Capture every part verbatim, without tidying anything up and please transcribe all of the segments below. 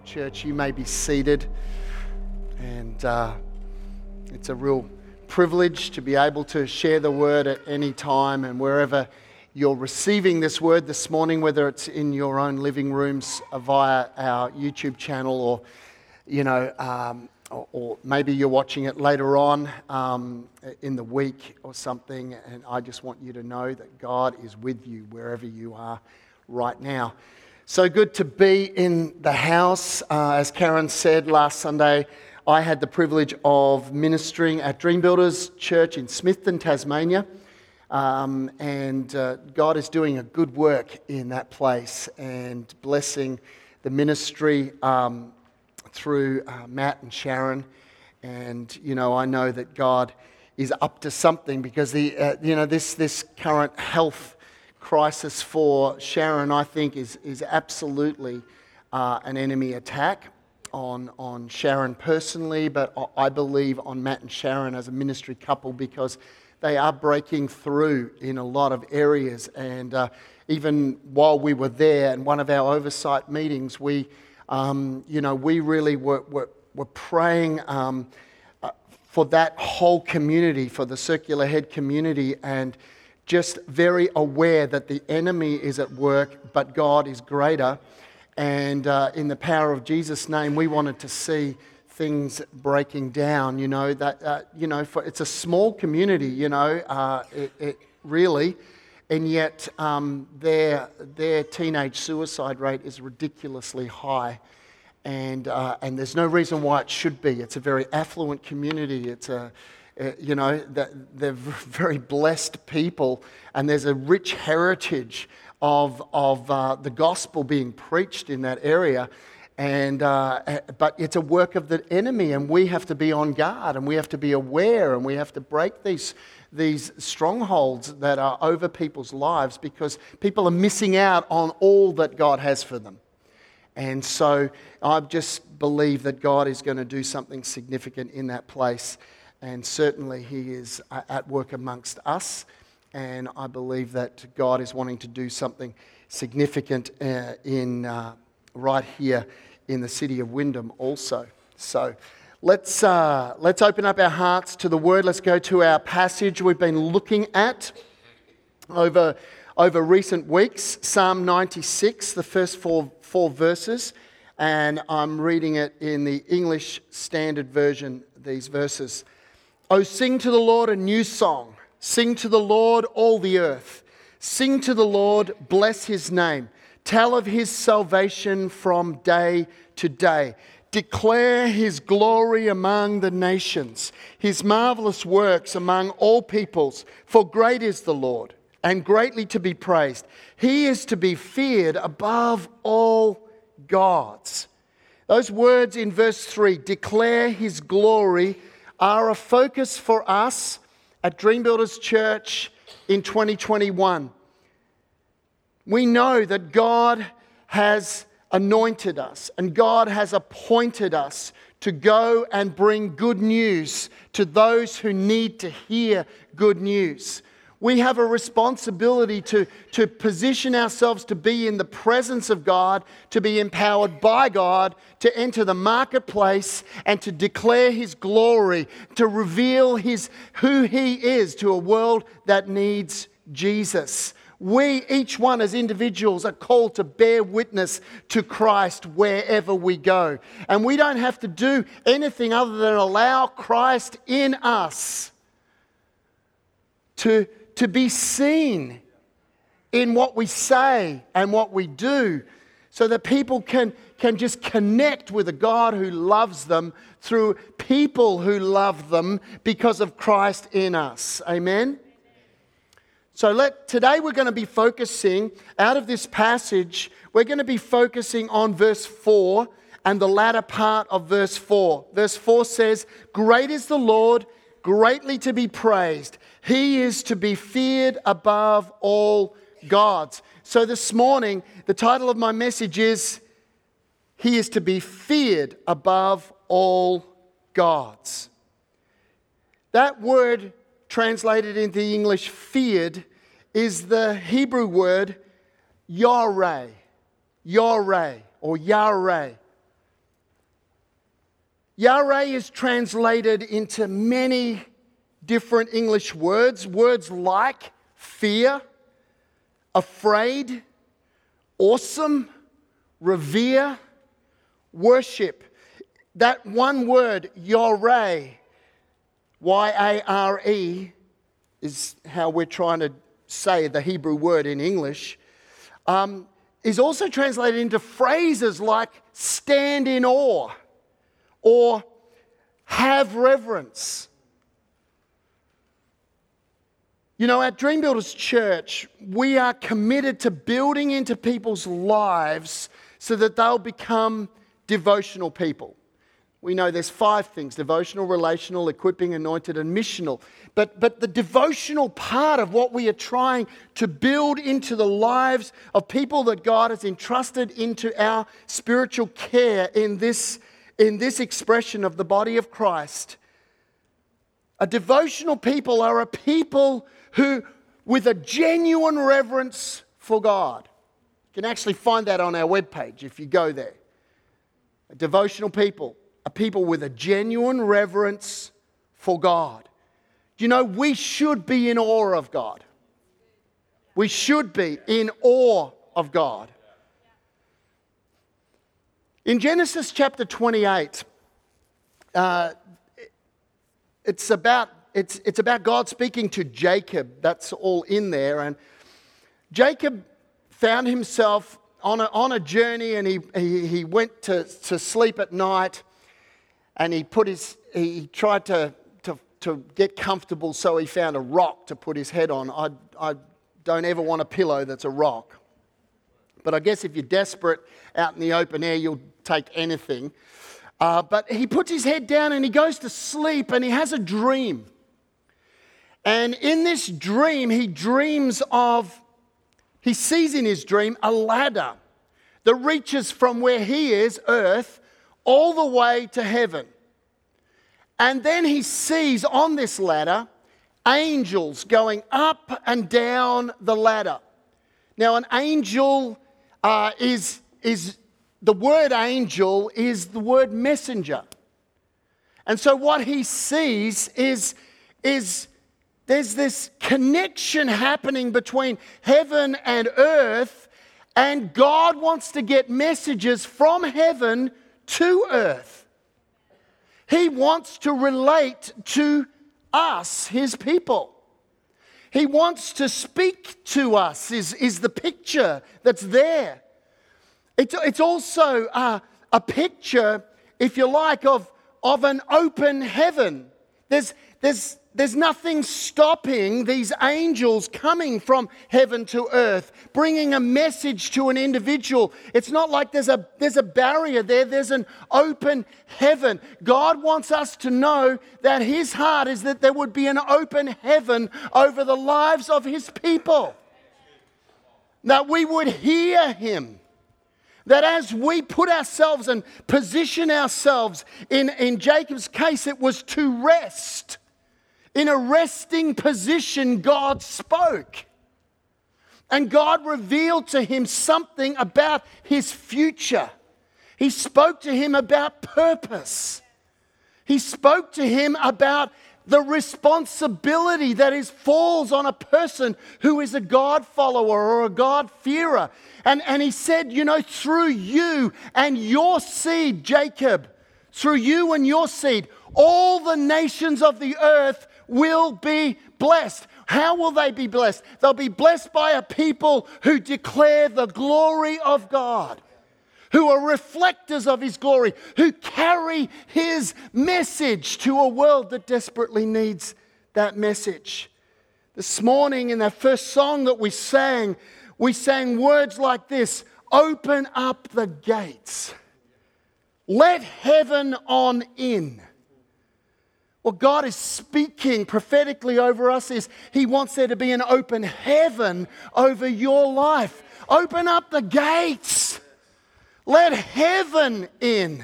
Church, you may be seated, and uh, it's a real privilege to be able to share the word at any time and wherever you're receiving this word this morning, whether it's in your own living rooms via our YouTube channel, or you know, um, or, or maybe you're watching it later on um, in the week or something. And I just want you to know that God is with you wherever you are right now. So good to be in the house. Uh, as Karen said last Sunday, I had the privilege of ministering at Dream Builders Church in Smithton, Tasmania. Um, and uh, God is doing a good work in that place and blessing the ministry um, through uh, Matt and Sharon. And, you know, I know that God is up to something because, the uh, you know, this, this current health crisis for Sharon, I think, is is absolutely uh, an enemy attack on on Sharon personally, but I believe on Matt and Sharon as a ministry couple, because they are breaking through in a lot of areas. And uh, even while we were there, in one of our oversight meetings, we, um, you know, we really were were, were praying um, uh, for that whole community, for the Circular Head community, and just very aware that the enemy is at work, but God is greater. And uh, in the power of Jesus' name, we wanted to see things breaking down. You know that uh, you know for, it's a small community. You know, uh, it, it really, and yet um, their their teenage suicide rate is ridiculously high, and uh, and there's no reason why it should be. It's a very affluent community. It's a Uh, you know, that they're very blessed people, and there's a rich heritage of of uh, the gospel being preached in that area, and uh, but it's a work of the enemy, and we have to be on guard, and we have to be aware, and we have to break these these strongholds that are over people's lives, because people are missing out on all that God has for them. And so I just believe that God is going to do something significant in that place. And certainly He is at work amongst us. And I believe that God is wanting to do something significant uh, in uh, right here in the city of Wyndham also. So let's uh, let's open up our hearts to the Word. Let's go to our passage we've been looking at over over recent weeks. Psalm ninety-six, the first four four verses, and I'm reading it in the English Standard Version. These verses. Oh, sing to the Lord a new song. Sing to the Lord, all the earth. Sing to the Lord, bless His name. Tell of His salvation from day to day. Declare His glory among the nations, His marvelous works among all peoples. For great is the Lord, and greatly to be praised. He is to be feared above all gods. Those words in verse three, declare His glory, are a focus for us at Dream Builders Church in twenty twenty-one. We know that God has anointed us and God has appointed us to go and bring good news to those who need to hear good news. We have a responsibility to, to position ourselves to be in the presence of God, to be empowered by God, to enter the marketplace and to declare His glory, to reveal His who He is to a world that needs Jesus. We, each one as individuals, are called to bear witness to Christ wherever we go. And we don't have to do anything other than allow Christ in us to to be seen in what we say and what we do, so that people can, can just connect with a God who loves them through people who love them because of Christ in us. Amen? So let today we're going to be focusing, out of this passage, we're going to be focusing on verse four and the latter part of verse four. Verse four says, great is the Lord, greatly to be praised. He is to be feared above all gods. So this morning, the title of my message is, He is to be feared above all gods. That word translated into English, feared, is the Hebrew word, yareh, yareh, or yareh. Yahweh is translated into many different English words. Words like fear, afraid, awesome, revere, worship. That one word, Yahweh, Y A R E, is how we're trying to say the Hebrew word in English, um, is also translated into phrases like stand in awe or have reverence. You know, at Dream Builders Church, we are committed to building into people's lives so that they'll become devotional people. We know there's five things: devotional, relational, equipping, anointed, and missional. But, but the devotional part of what we are trying to build into the lives of people that God has entrusted into our spiritual care in this, in this expression of the body of Christ. A devotional people are a people who, with a genuine reverence for God. You can actually find that on our webpage if you go there. A devotional people. A people with a genuine reverence for God. You know, we should be in awe of God. We should be in awe of God. In Genesis chapter twenty-eight, uh, it's about it's it's about God speaking to Jacob. That's all in there, and Jacob found himself on a on a journey, and he he, he went to, to sleep at night. And he put his, he tried to, to, to get comfortable, so he found a rock to put his head on. I, I don't ever want a pillow that's a rock. But I guess if you're desperate out in the open air, you'll take anything. Uh, but he puts his head down and he goes to sleep and he has a dream. And in this dream, he dreams of, he sees in his dream a ladder that reaches from where he is, earth, all the way to heaven. And then he sees on this ladder angels going up and down the ladder. Now, an angel uh, is, is, the word angel is the word messenger. And so what he sees is, is there's this connection happening between heaven and earth, and God wants to get messages from heaven to earth. He wants to relate to us, his people. He wants to speak to us, is, is the picture that's there. It's, it's also uh, a picture, if you like, of, of an open heaven. There's, there's, there's nothing stopping these angels coming from heaven to earth, bringing a message to an individual. It's not like there's a, there's a barrier there. There's an open heaven. God wants us to know that his heart is that there would be an open heaven over the lives of his people. That we would hear him. That as we put ourselves and position ourselves, in, in Jacob's case, it was to rest. In a resting position, God spoke. And God revealed to him something about his future. He spoke to him about purpose. He spoke to him about the responsibility that is falls on a person who is a God follower or a God-fearer. And, and he said, you know, through you and your seed, Jacob, through you and your seed, all the nations of the earth will be blessed. How will they be blessed? They'll be blessed by a people who declare the glory of God, who are reflectors of his glory, who carry his message to a world that desperately needs that message. This morning in that first song that we sang, we sang words like this: open up the gates. Let heaven on in. What God is speaking prophetically over us is he wants there to be an open heaven over your life. Open up the gates. Let heaven in.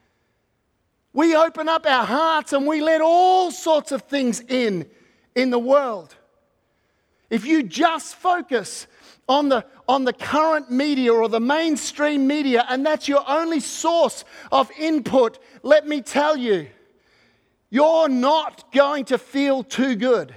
We open up our hearts and we let all sorts of things in in the world. If you just focus on the, on the current media or the mainstream media, and that's your only source of input, let me tell you, you're not going to feel too good.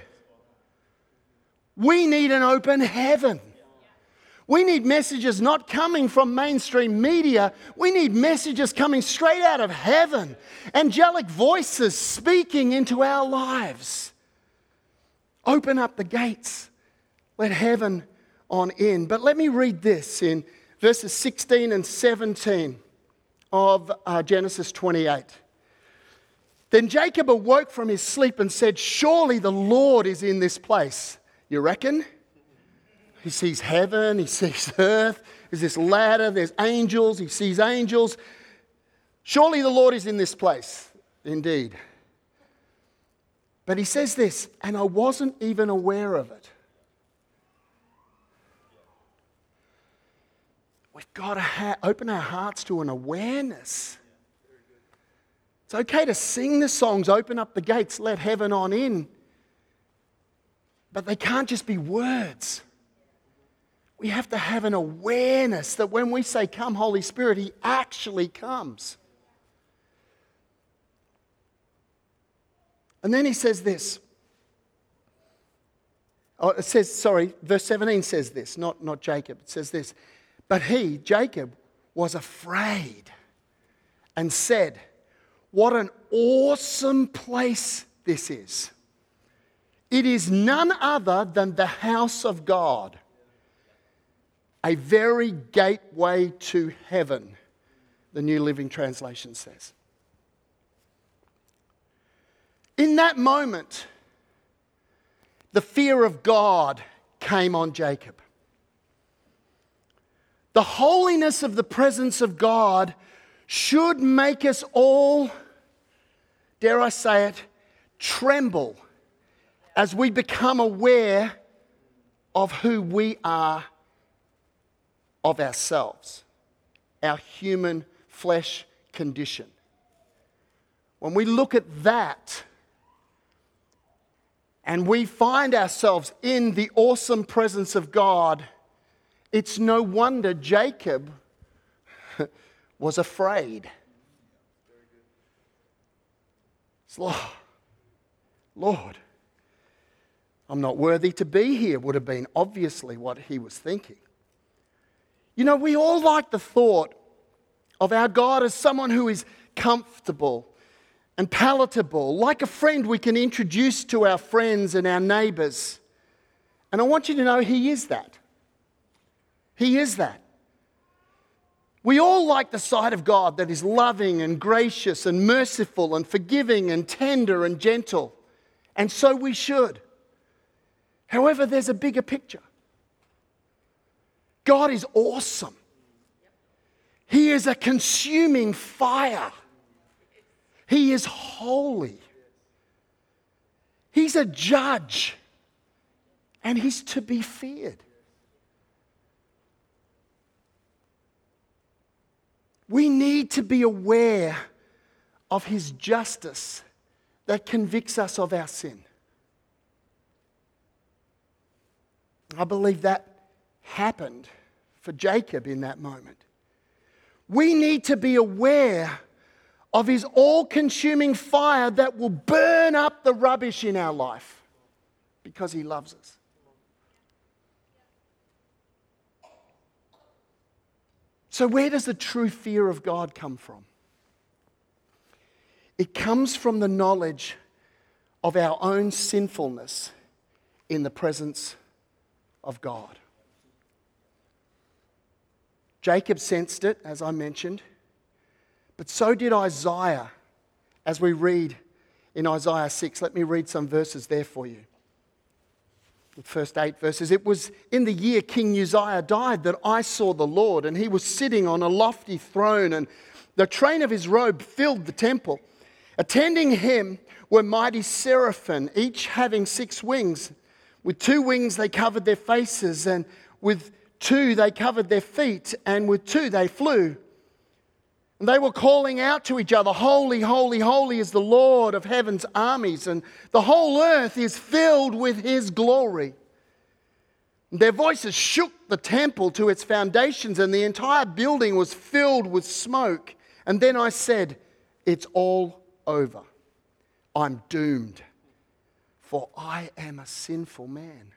We need an open heaven. We need messages not coming from mainstream media. We need messages coming straight out of heaven. Angelic voices speaking into our lives. Open up the gates. Let heaven on in. But let me read this in verses sixteen and seventeen of uh, Genesis twenty-eight. Then Jacob awoke from his sleep and said, surely the Lord is in this place. You reckon? He sees heaven, he sees earth, there's this ladder, there's angels, he sees angels. Surely the Lord is in this place, indeed. But he says this, and I wasn't even aware of it. We've got to ha- open our hearts to an awareness. It's okay to sing the songs, open up the gates, let heaven on in. But they can't just be words. We have to have an awareness that when we say, come Holy Spirit, He actually comes. And then he says this. Oh, it says, sorry, verse seventeen says this, not, not Jacob. It says this. But he, Jacob, was afraid and said, what an awesome place this is. It is none other than the house of God, a very gateway to heaven, the New Living Translation says. In that moment, the fear of God came on Jacob. The holiness of the presence of God should make us all, dare I say it, tremble as we become aware of who we are of ourselves, our human flesh condition. When we look at that and we find ourselves in the awesome presence of God, it's no wonder Jacob was afraid. It's, Lord, Lord, I'm not worthy to be here, would have been obviously what he was thinking. You know, we all like the thought of our God as someone who is comfortable and palatable, like a friend we can introduce to our friends and our neighbours. And I want you to know He is that. He is that. We all like the sight of God that is loving and gracious and merciful and forgiving and tender and gentle. And so we should. However, there's a bigger picture. God is awesome. He is a consuming fire. He is holy. He's a judge. And He's to be feared. We need to be aware of His justice that convicts us of our sin. I believe that happened for Jacob in that moment. We need to be aware of His all-consuming fire that will burn up the rubbish in our life because He loves us. So where does the true fear of God come from? It comes from the knowledge of our own sinfulness in the presence of God. Jacob sensed it, as I mentioned, but so did Isaiah, as we read in Isaiah six. Let me read some verses there for you. The first eight verses. It was in the year King Uzziah died that I saw the Lord, and He was sitting on a lofty throne, and the train of His robe filled the temple. Attending Him were mighty seraphim, each having six wings. With two wings they covered their faces, and with two they covered their feet, and with two they flew. And they were calling out to each other, holy, holy, holy is the Lord of heaven's armies, and the whole earth is filled with His glory. Their voices shook the temple to its foundations, and the entire building was filled with smoke. And then I said, it's all over. I'm doomed, for I am a sinful man.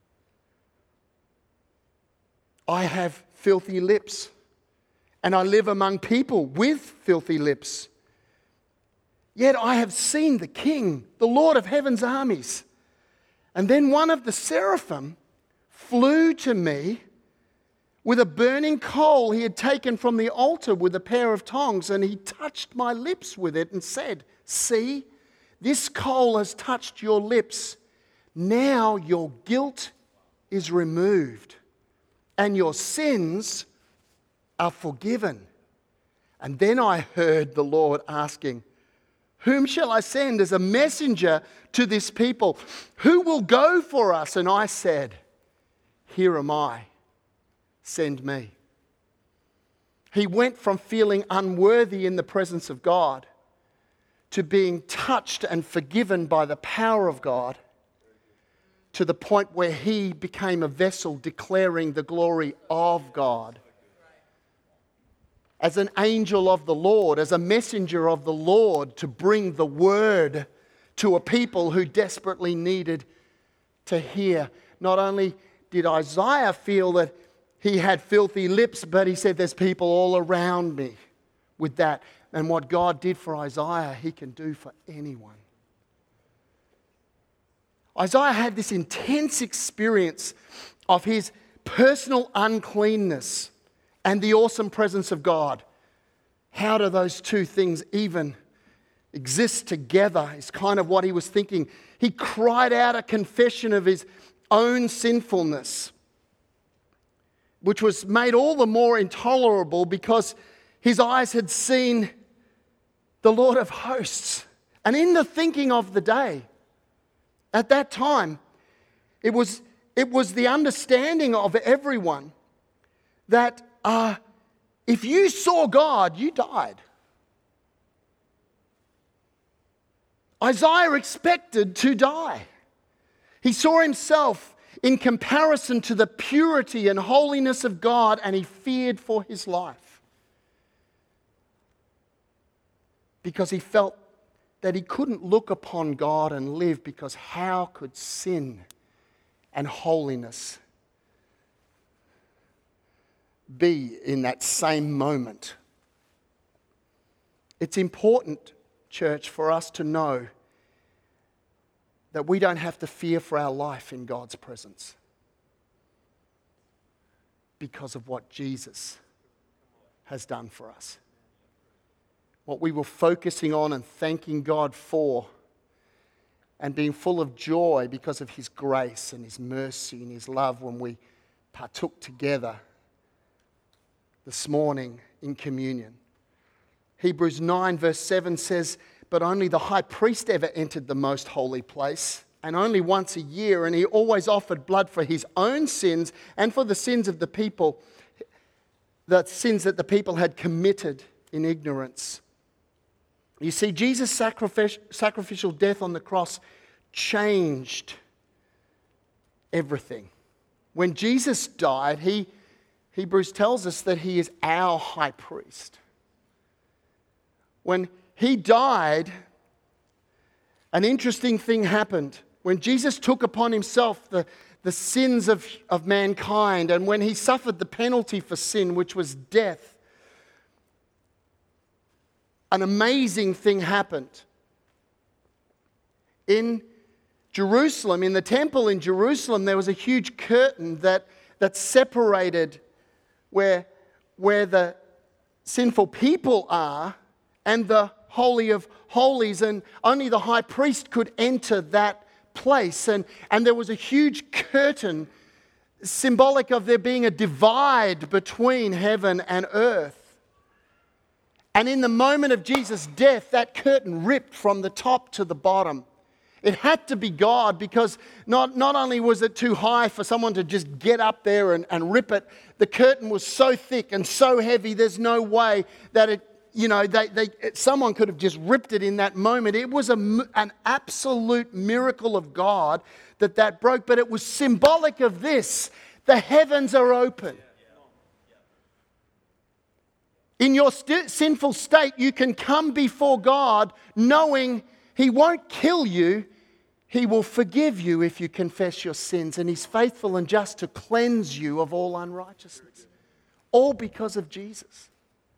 I have filthy lips, and I live among people with filthy lips. Yet I have seen the King, the Lord of heaven's armies. And then one of the seraphim flew to me with a burning coal he had taken from the altar with a pair of tongs, and he touched my lips with it and said, see, this coal has touched your lips. Now your guilt is removed and your sins are forgiven. And then I heard the Lord asking, whom shall I send as a messenger to this people? Who will go for us? And I said, here am I, send me. He went from feeling unworthy in the presence of God to being touched and forgiven by the power of God, to the point where he became a vessel declaring the glory of God. As an angel of the Lord, as a messenger of the Lord, to bring the word to a people who desperately needed to hear. Not only did Isaiah feel that he had filthy lips, but he said, there's people all around me with that. And what God did for Isaiah, he can do for anyone. Isaiah had this intense experience of his personal uncleanness and the awesome presence of God. How do those two things even exist together is kind of what he was thinking. He cried out a confession of his own sinfulness, which was made all the more intolerable because his eyes had seen the Lord of hosts. And in the thinking of the day, at that time, it was, it was the understanding of everyone that uh, if you saw God, you died. Isaiah expected to die. He saw himself in comparison to the purity and holiness of God, and he feared for his life because he felt that he couldn't look upon God and live, because how could sin and holiness be in that same moment? It's important, church, for us to know that we don't have to fear for our life in God's presence because of what Jesus has done for us. What we were focusing on and thanking God for, and being full of joy because of his grace and his mercy and his love when we partook together this morning in communion. Hebrews nine verse seven says, but only the high priest ever entered the most holy place, and only once a year, and he always offered blood for his own sins and for the sins of the people, the sins that the people had committed in ignorance. You see, Jesus' sacrificial death on the cross changed everything. When Jesus died, he, Hebrews tells us that he is our high priest. When he died, an interesting thing happened. When Jesus took upon himself the, the sins of, of mankind, and when he suffered the penalty for sin, which was death, an amazing thing happened. In Jerusalem, in the temple in Jerusalem, there was a huge curtain that, that separated where, where the sinful people are and the Holy of Holies, and only the high priest could enter that place. And, and there was a huge curtain, symbolic of there being a divide between heaven and earth. And in the moment of Jesus' death, that curtain ripped from the top to the bottom. It had to be God, because not, not only was it too high for someone to just get up there and, and rip it, the curtain was so thick and so heavy, there's no way that it, you know, they, they, someone could have just ripped it in that moment. It was a, an absolute miracle of God that that broke, but it was symbolic of this, The heavens are open. In your st- sinful state, you can come before God knowing He won't kill you. He will forgive you if you confess your sins. And He's faithful and just to cleanse you of all unrighteousness. All because of Jesus.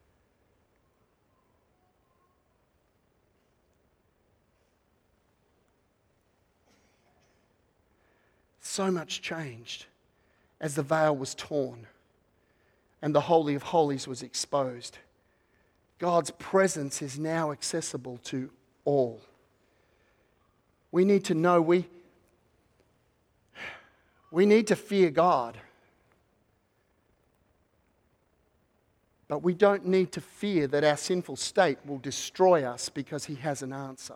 So much changed as the veil was torn and the Holy of Holies was exposed. God's presence is now accessible to all. We need to know we, we need to fear God. But we don't need to fear that our sinful state will destroy us because He has an answer.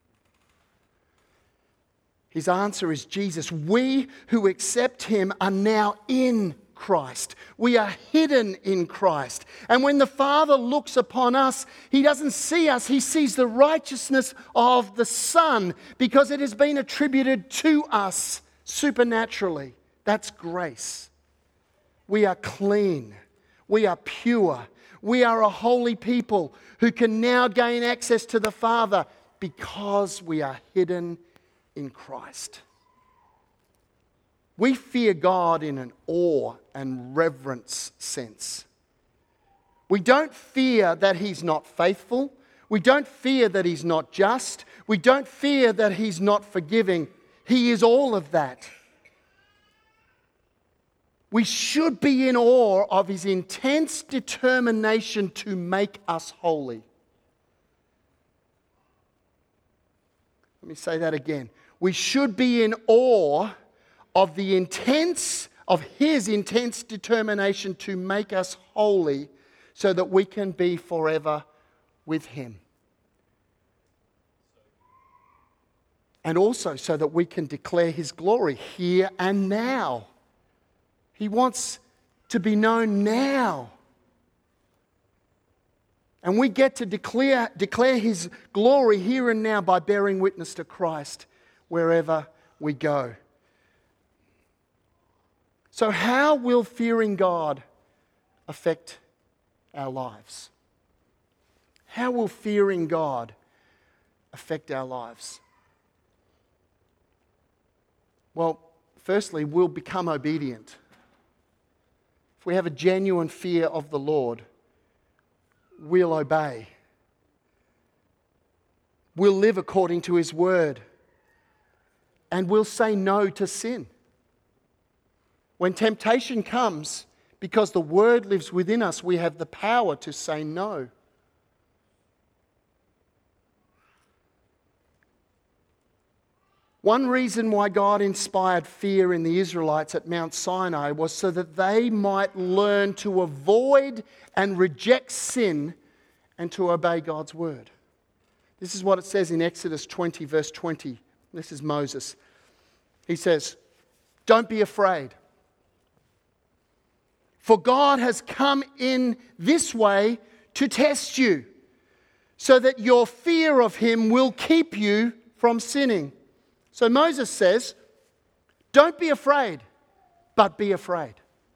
His answer is Jesus. We who accept Him are now in Christ. We are hidden in Christ. And when the Father looks upon us, He doesn't see us. He sees the righteousness of the Son because it has been attributed to us supernaturally. That's grace. We are clean. We are pure. We are a holy people who can now gain access to the Father because we are hidden in Christ. We fear God in an awe and reverence sense. We don't fear that He's not faithful. We don't fear that He's not just. We don't fear that He's not forgiving. He is all of that. We should be in awe of His intense determination to make us holy. Let me say that again. We should be in awe of the intense, of His intense determination to make us holy so that we can be forever with Him. And also so that we can declare His glory here and now. He wants to be known now. And we get to declare, declare His glory here and now by bearing witness to Christ wherever we go. So how will fearing God affect our lives? How will fearing God affect our lives? Well, firstly, we'll become obedient. If we have a genuine fear of the Lord, we'll obey. We'll live according to His word. And we'll say no to sin. When temptation comes, because the word lives within us, we have the power to say no. One reason why God inspired fear in the Israelites at Mount Sinai was so that they might learn to avoid and reject sin and to obey God's word. This is what it says in Exodus twenty, verse twenty. This is Moses. He says, "Don't be afraid. For God has come in this way to test you, so that your fear of Him will keep you from sinning." So Moses says, don't be afraid, but be afraid.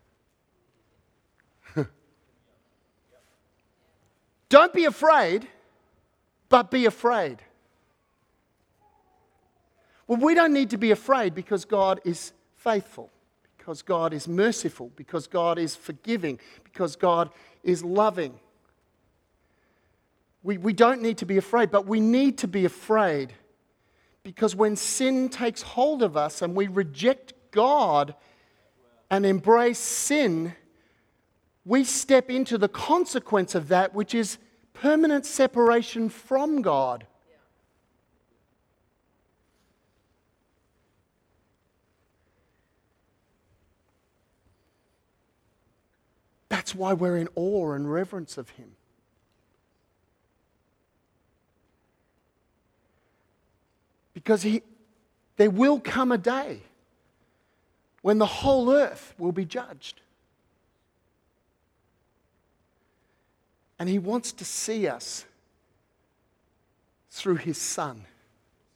Don't be afraid, but be afraid. Well, we don't need to be afraid because God is faithful, because God is merciful, because God is forgiving, because God is loving. We, we don't need to be afraid, but we need to be afraid because when sin takes hold of us and we reject God and embrace sin, we step into the consequence of that, which is permanent separation from God. That's why we're in awe and reverence of Him. Because he, there will come a day when the whole earth will be judged. And He wants to see us through His Son.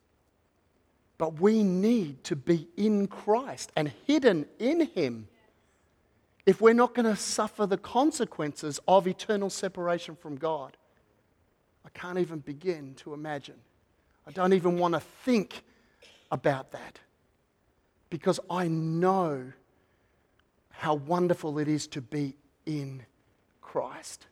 But we need to be in Christ and hidden in Him if we're not going to suffer the consequences of eternal separation from God? I can't even begin to imagine. I don't even want to think about that, because I know how wonderful it is to be in Christ.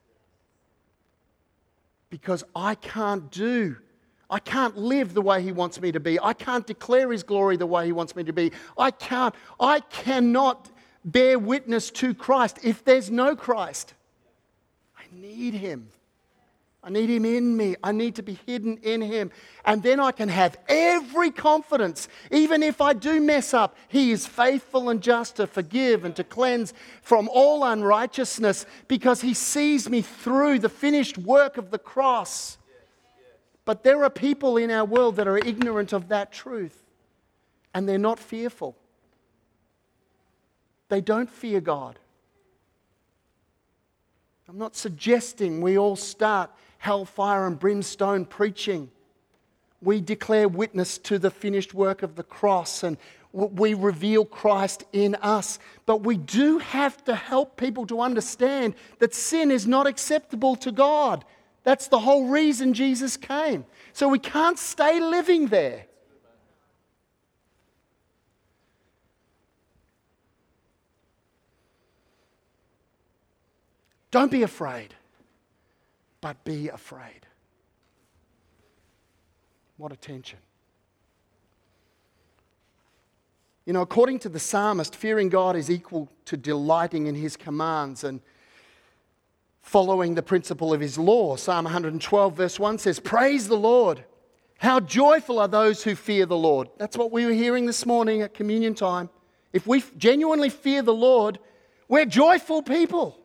Because I can't do, I can't live the way He wants me to be. I can't declare His glory the way He wants me to be. I can't, I cannot bear witness to Christ if there's no Christ. I need Him. I need Him in me. I need to be hidden in Him. And then I can have every confidence, even if I do mess up, He is faithful and just to forgive and to cleanse from all unrighteousness, because He sees me through the finished work of the cross. But there are people in our world that are ignorant of that truth, and they're not fearful. They don't fear God. I'm not suggesting we all start hellfire and brimstone preaching. We declare witness to the finished work of the cross, and we reveal Christ in us. But we do have to help people to understand that sin is not acceptable to God. That's the whole reason Jesus came. So we can't stay living there. Don't be afraid, but be afraid. What a tension. You know, according to the psalmist, fearing God is equal to delighting in His commands and following the principle of His law. Psalm one twelve verse one says, "Praise the Lord. How joyful are those who fear the Lord." That's what we were hearing this morning at communion time. If we genuinely fear the Lord, we're joyful people.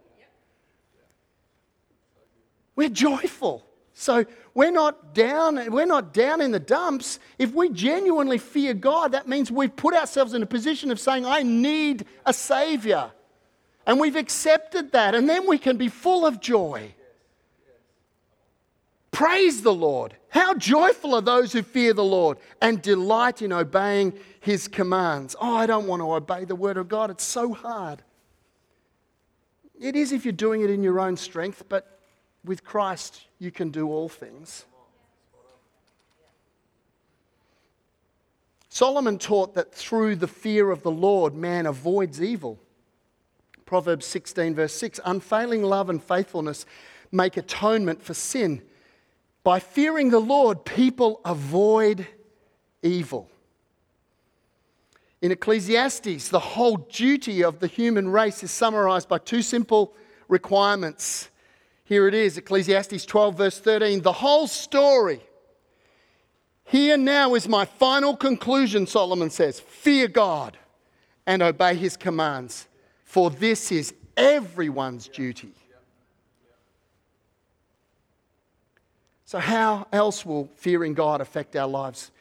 We're joyful. So we're not down, we're not down in the dumps. If we genuinely fear God, that means we've put ourselves in a position of saying, I need a Savior. And we've accepted that. And then we can be full of joy. Praise the Lord. How joyful are those who fear the Lord and delight in obeying His commands. Oh, I don't want to obey the Word of God. It's so hard. It is if you're doing it in your own strength, but with Christ, you can do all things. Solomon taught that through the fear of the Lord, man avoids evil. Proverbs sixteen verse six, unfailing love and faithfulness make atonement for sin. By fearing the Lord, people avoid evil. In Ecclesiastes, the whole duty of the human race is summarized by two simple requirements. Here it is, Ecclesiastes twelve verse thirteen. The whole story. Here now is my final conclusion, Solomon says. Fear God and obey His commands, for this is everyone's duty. So how else will fearing God affect our lives?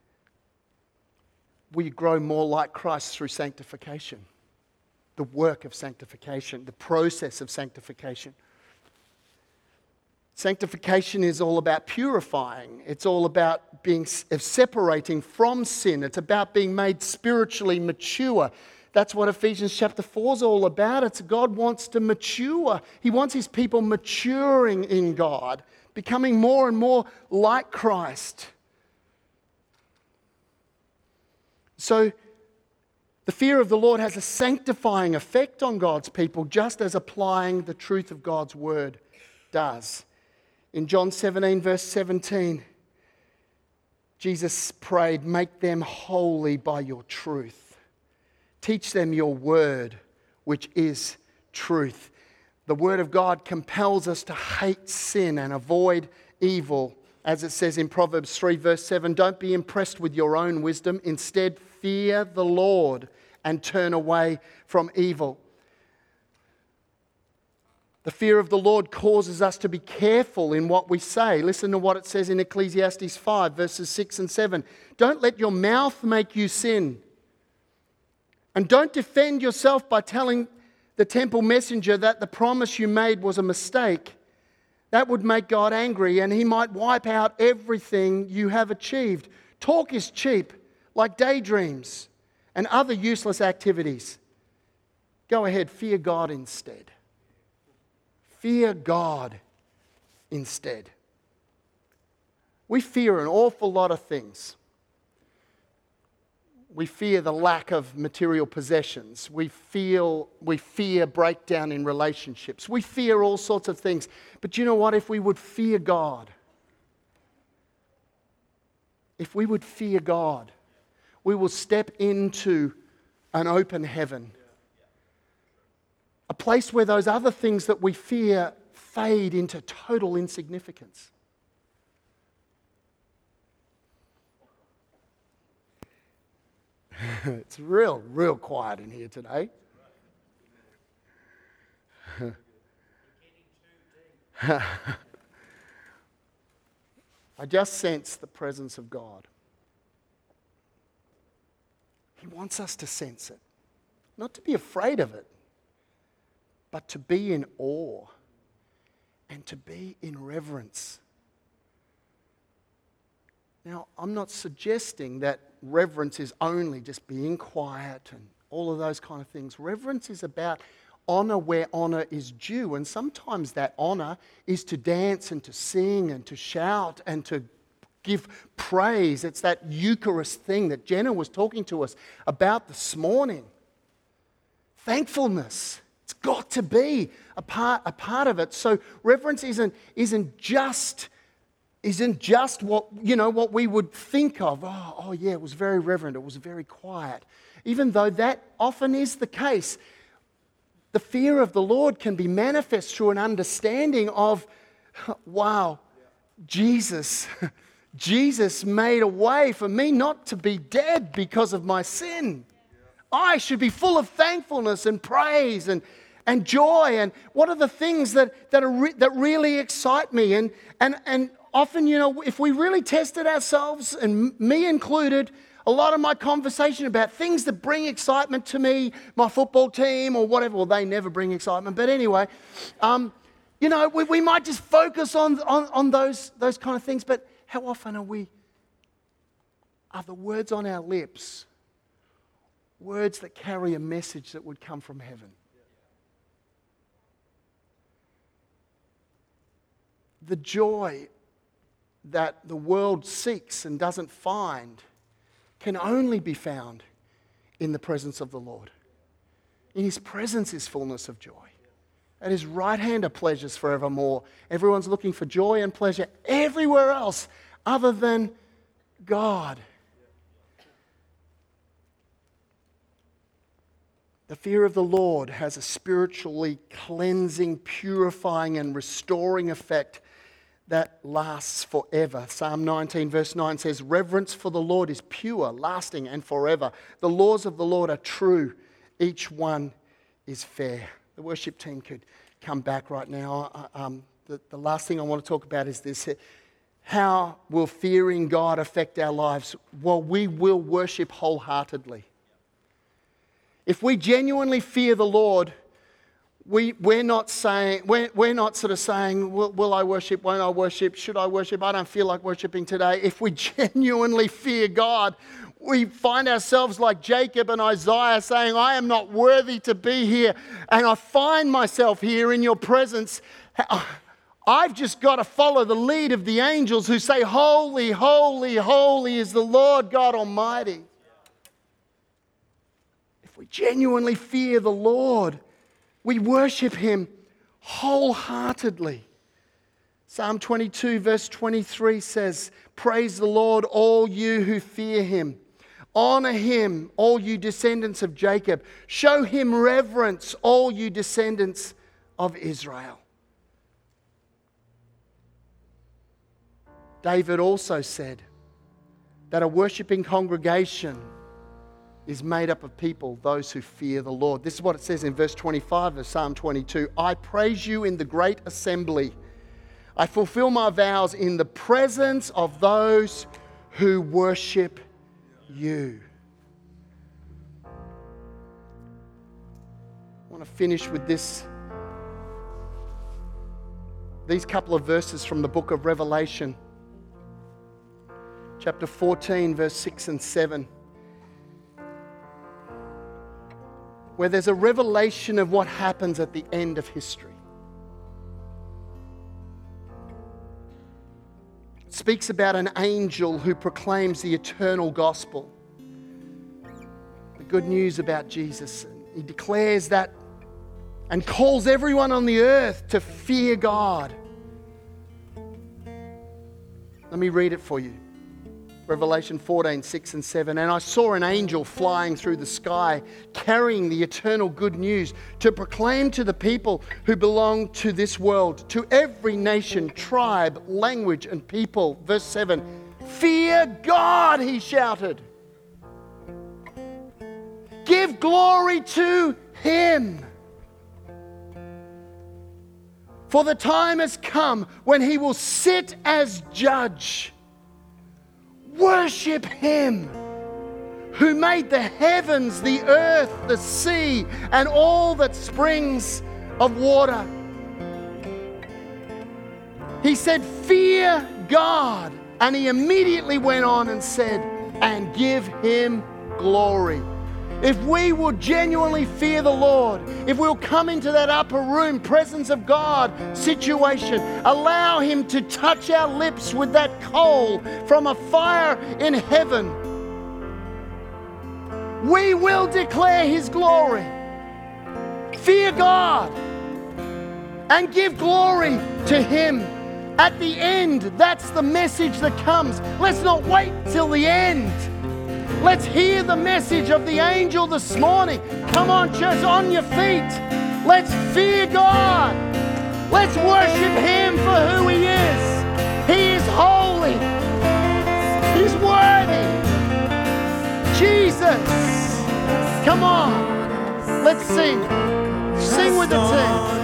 We grow more like Christ through sanctification. The work of sanctification, the process of sanctification. Sanctification is all about purifying. It's all about being separating from sin. It's about being made spiritually mature. That's what Ephesians chapter four is all about. It's God wants to mature. He wants His people maturing in God, becoming more and more like Christ. So the fear of the Lord has a sanctifying effect on God's people, just as applying the truth of God's word does. In John seventeen, verse seventeen, Jesus prayed, "Make them holy by your truth. Teach them your word, which is truth." The word of God compels us to hate sin and avoid evil. As it says in Proverbs three, verse seven, "Don't be impressed with your own wisdom. Instead, fear the Lord and turn away from evil." The fear of the Lord causes us to be careful in what we say. Listen to what it says in Ecclesiastes five, verses six and seven. "Don't let your mouth make you sin. And don't defend yourself by telling the temple messenger that the promise you made was a mistake. That would make God angry, and He might wipe out everything you have achieved. Talk is cheap, like daydreams and other useless activities. Go ahead, fear God instead. Fear God instead. We fear an awful lot of things. We fear the lack of material possessions. We feel, we fear breakdown in relationships. We fear all sorts of things. But you know what? If we would fear God, if we would fear God, we will step into an open heaven. A place where those other things that we fear fade into total insignificance. It's real, real quiet in here today. I just sense the presence of God. He wants us to sense it. Not to be afraid of it, but to be in awe and to be in reverence. Now, I'm not suggesting that reverence is only just being quiet and all of those kind of things. Reverence is about honor where honor is due. And sometimes that honor is to dance and to sing and to shout and to give praise. It's that Eucharist thing that Jenna was talking to us about this morning. Thankfulness. It's got to be a part, a part of it. So reverence isn't, isn't just... isn't just what, you know, what we would think of. Oh, oh, yeah, it was very reverent. It was very quiet. Even though that often is the case, the fear of the Lord can be manifest through an understanding of, wow, Jesus, Jesus made a way for me not to be dead because of my sin. I should be full of thankfulness and praise and and joy. And what are the things that that are re- that really excite me? And and and often, you know, if we really tested ourselves, and me included, a lot of my conversation about things that bring excitement to me, my football team or whatever, well, they never bring excitement. But anyway, um, you know, we, we might just focus on, on, on those, those kind of things. But how often are we, are the words on our lips words that carry a message that would come from heaven? The joy that the world seeks and doesn't find can only be found in the presence of the Lord. In His presence is fullness of joy. At His right hand are pleasures forevermore. Everyone's looking for joy and pleasure everywhere else other than God. The fear of the Lord has a spiritually cleansing, purifying, and restoring effect that lasts forever. Psalm nineteen verse nine says, reverence for the Lord is pure, lasting, and forever. The laws of the Lord are true. Each one is fair. The worship team could come back right now. Um, the, the last thing I want to talk about is this. How will fearing God affect our lives? Well, we will worship wholeheartedly. If we genuinely fear the Lord, We, we're not saying, we're, we're not sort of saying, will, will I worship, won't I worship, should I worship, I don't feel like worshiping today. If we genuinely fear God, we find ourselves like Jacob and Isaiah saying, I am not worthy to be here, and I find myself here in your presence. I've just got to follow the lead of the angels who say, holy, holy, holy is the Lord God Almighty. If we genuinely fear the Lord, we worship Him wholeheartedly. Psalm twenty-two verse twenty-three says, praise the Lord, all you who fear Him. Honor Him, all you descendants of Jacob. Show Him reverence, all you descendants of Israel. David also said that a worshiping congregation is made up of people, those who fear the Lord. This is what it says in verse twenty-five of Psalm twenty-two. I praise you in the great assembly. I fulfill my vows in the presence of those who worship you. I want to finish with this. These couple of verses from the book of Revelation. Chapter fourteen, verse six and seven. where there's a revelation of what happens at the end of history. It speaks about an angel who proclaims the eternal gospel, the good news about Jesus. He declares that and calls everyone on the earth to fear God. Let me read it for you. Revelation fourteen, six and seven. And I saw an angel flying through the sky, carrying the eternal good news to proclaim to the people who belong to this world, to every nation, tribe, language, and people. Verse seven. Fear God, he shouted. Give glory to him. For the time has come when he will sit as judge. Worship him who made the heavens, the earth, the sea, and all that springs of water. He said, fear God. And he immediately went on and said, and give him glory. If we will genuinely fear the Lord, if we'll come into that upper room, presence of God situation, allow him to touch our lips with that coal from a fire in heaven, we will declare his glory. Fear God and give glory to him. At the end, that's the message that comes. Let's not wait till the end. Let's hear the message of the angel this morning. Come on, church, on your feet. Let's fear God. Let's worship him for who he is. He is holy. He's worthy. Jesus. Come on. Let's sing. Sing with the team.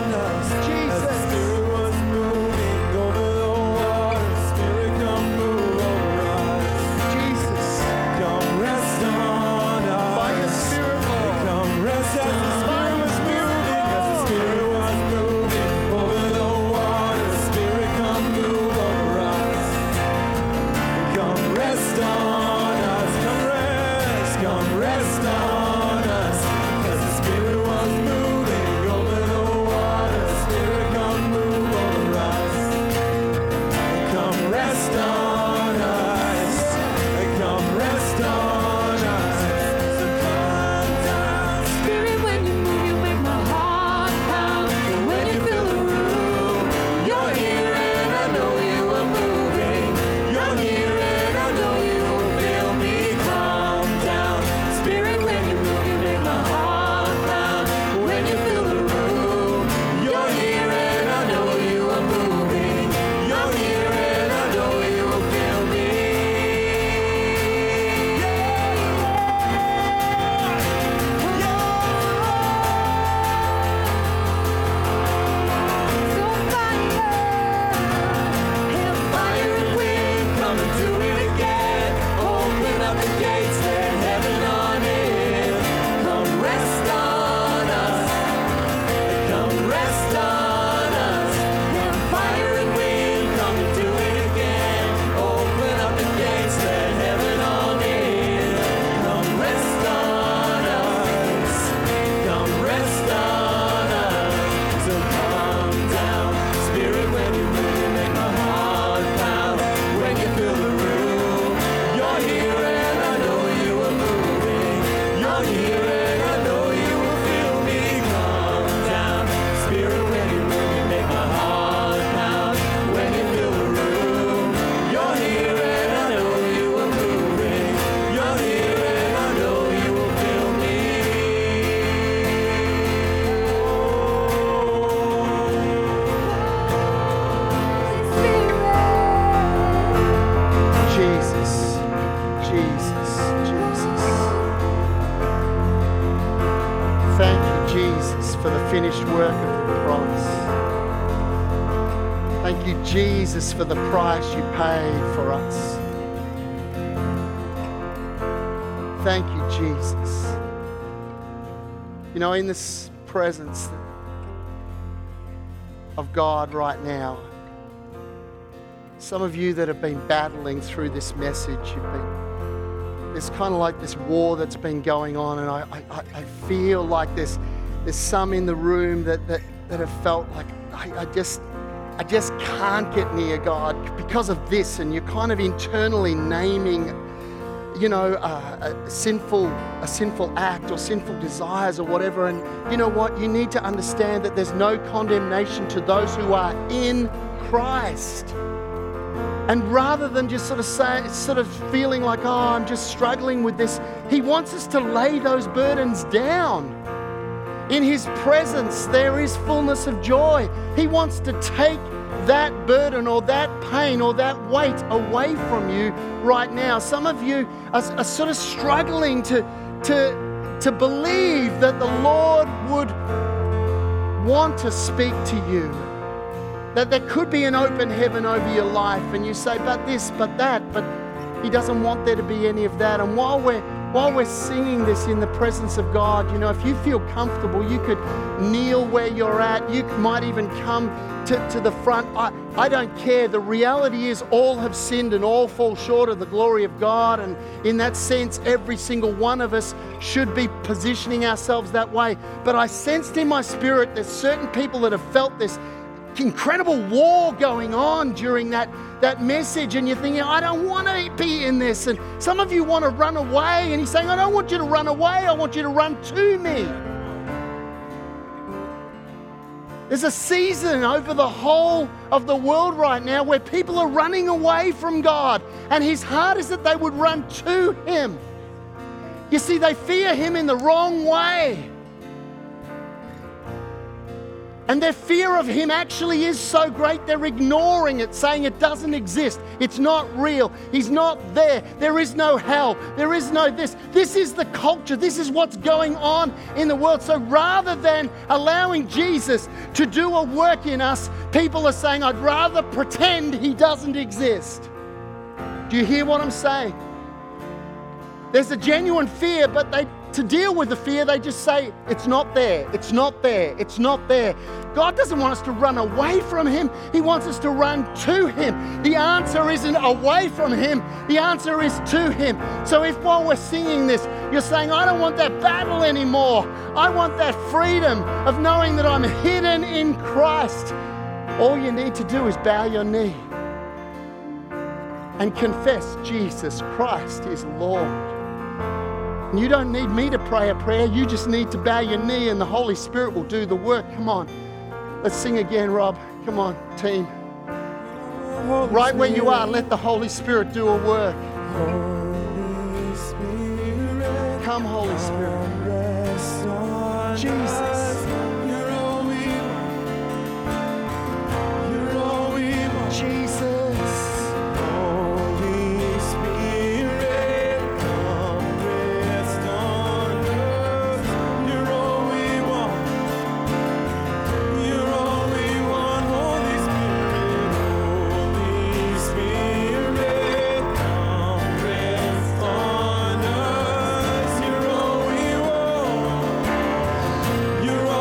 Jesus, for the price you paid for us. Thank you, Jesus. You know, in this presence of God right now, some of you that have been battling through this message, you've been there's kind of like this war that's been going on, and I, I, I feel like there's, there's some in the room that, that, that have felt like, I, I just I just can't get near God because of this, and you're kind of internally naming, you know, uh, a sinful, a sinful act or sinful desires or whatever. And you know what? You need to understand that there's no condemnation to those who are in Christ. And rather than just sort of say, sort of feeling like, oh, I'm just struggling with this, He wants us to lay those burdens down. In His presence, there is fullness of joy. He wants to take that burden or that pain or that weight away from you right now. Some of you are, are sort of struggling to, to, to believe that the Lord would want to speak to you, that there could be an open heaven over your life, and you say, but this, but that, but He doesn't want there to be any of that. And while we're While we're singing this in the presence of God, you know, if you feel comfortable, you could kneel where you're at. You might even come to, to the front. I, I don't care. The reality is all have sinned and all fall short of the glory of God. And in that sense, every single one of us should be positioning ourselves that way. But I sensed in my spirit there's certain people that have felt this incredible war going on during that, that message, and you're thinking, I don't want to be in this. And some of you want to run away, and He's saying, I don't want you to run away, I want you to run to me. There's a season over the whole of the world right now where people are running away from God, and His heart is that they would run to Him. You see, they fear Him in the wrong way. And their fear of Him actually is so great, they're ignoring it, saying it doesn't exist. It's not real. He's not there. There is no hell. There is no this. This is the culture. This is what's going on in the world. So rather than allowing Jesus to do a work in us, people are saying, I'd rather pretend He doesn't exist. Do you hear what I'm saying? There's a genuine fear, but they to deal with the fear, they just say, it's not there, it's not there, it's not there. God doesn't want us to run away from Him. He wants us to run to Him. The answer isn't away from Him. The answer is to Him. So if while we're singing this, you're saying, I don't want that battle anymore. I want that freedom of knowing that I'm hidden in Christ. All you need to do is bow your knee and confess Jesus Christ is Lord. And you don't need me to pray a prayer. You just need to bow your knee and the Holy Spirit will do the work. Come on. Let's sing again, Rob. Come on, team. Right where you are, let the Holy Spirit do a work. Come, Holy Spirit. Jesus. You're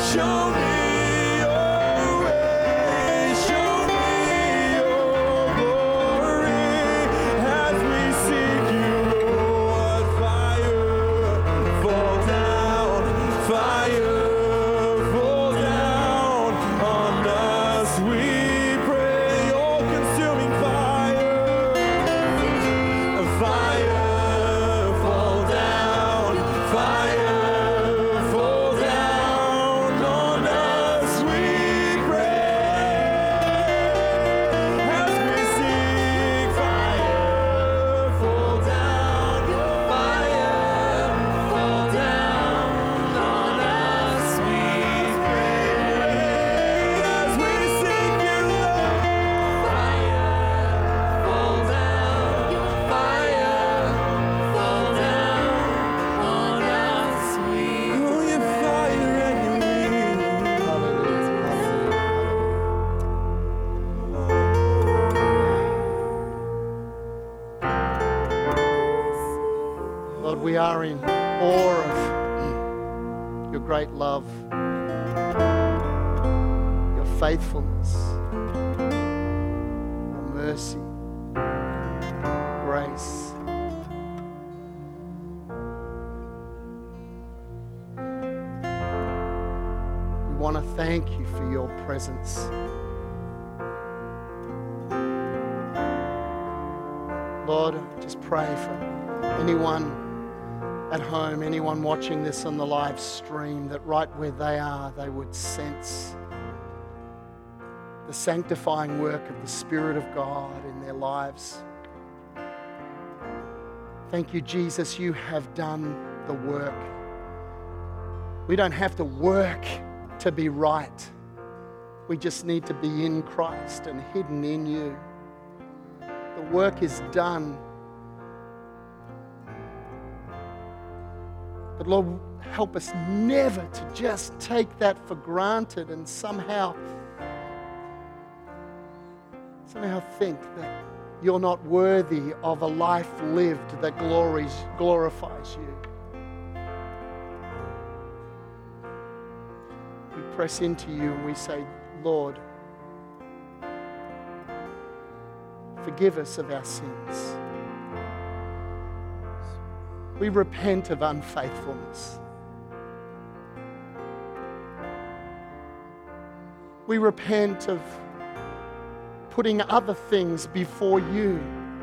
Show me your way. Show me your glory as we seek you, Lord. Fire, fall down. Fire, fall down on us. We pray, your consuming fire. Fire, fall down. Fire, fall down on us. We pray as we seek fire. Fall down. Fire, fall down on us. We pray as we seek you, Lord. Fire, fall down. Fire, fall down on us. We oh, your fire and your wind. Lord, we are in awe of your great love, your faithfulness, your mercy, grace. We want to thank you for your presence. Lord, I just pray for anyone at home, anyone watching this on the live stream, that right where they are, they would sense the sanctifying work of the Spirit of God in their lives. Thank you, Jesus, you have done the work. We don't have to work to be right. We just need to be in Christ and hidden in you. The work is done. But Lord, help us never to just take that for granted and somehow, somehow think that you're not worthy of a life lived that glories, glorifies you. We press into you and we say, Lord, forgive us of our sins. We repent of unfaithfulness. We repent of putting other things before you.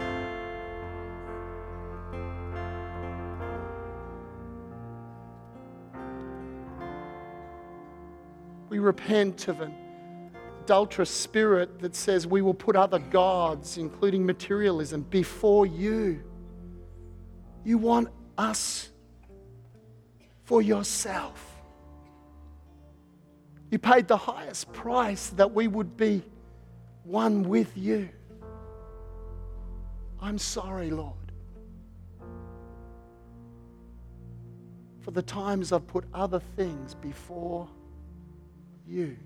We repent of an adulterous spirit that says we will put other gods, including materialism, before you. You want us for yourself. You paid the highest price that we would be one with you. I'm sorry, Lord, for the times I've put other things before you.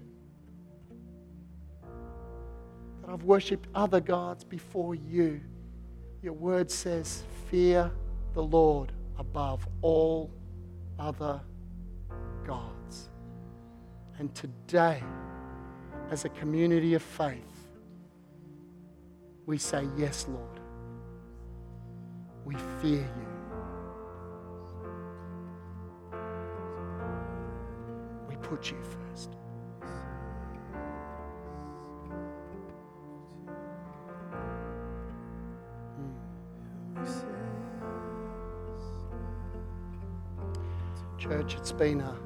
That I've worshipped other gods before you. Your word says, fear the Lord above all other gods. And today, as a community of faith, we say, yes, Lord. We fear you. We put you first. Church, it's been a,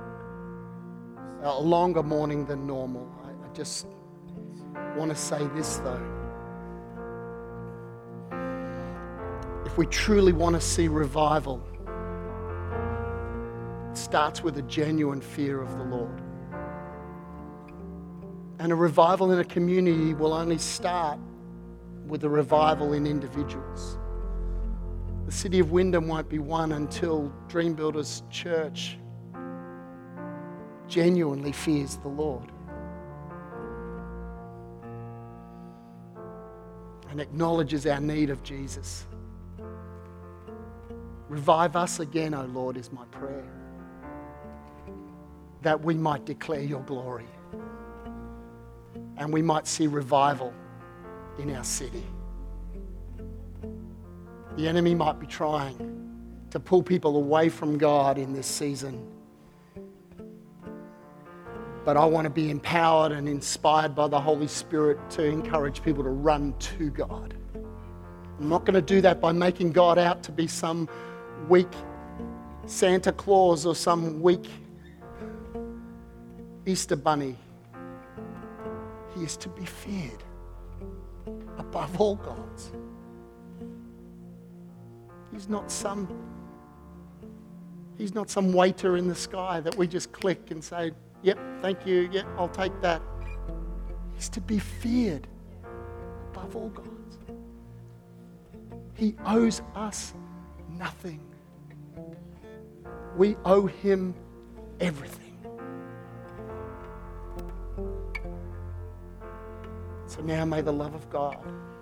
a longer morning than normal. I, I just want to say this, though. If we truly want to see revival, it starts with a genuine fear of the Lord. And a revival in a community will only start with a revival in individuals. The city of Wyndham won't be won until Dream Builders Church genuinely fears the Lord and acknowledges our need of Jesus. Revive us again, O Lord, is my prayer. that we might declare your glory and we might see revival in our city. The enemy might be trying to pull people away from God in this season. But I want to be empowered and inspired by the Holy Spirit to encourage people to run to God. I'm not going to do that by making God out to be some weak Santa Claus or some weak Easter bunny. He is to be feared above all gods. He's not some He's not some waiter in the sky that we just click and say, yep, thank you, yep, I'll take that. He's to be feared above all gods. He owes us nothing. We owe him everything. So now may the love of God,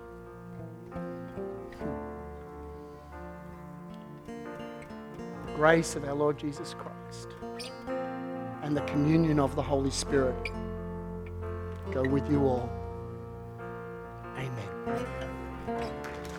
the grace of our Lord Jesus Christ, and the communion of the Holy Spirit go with you all. Amen.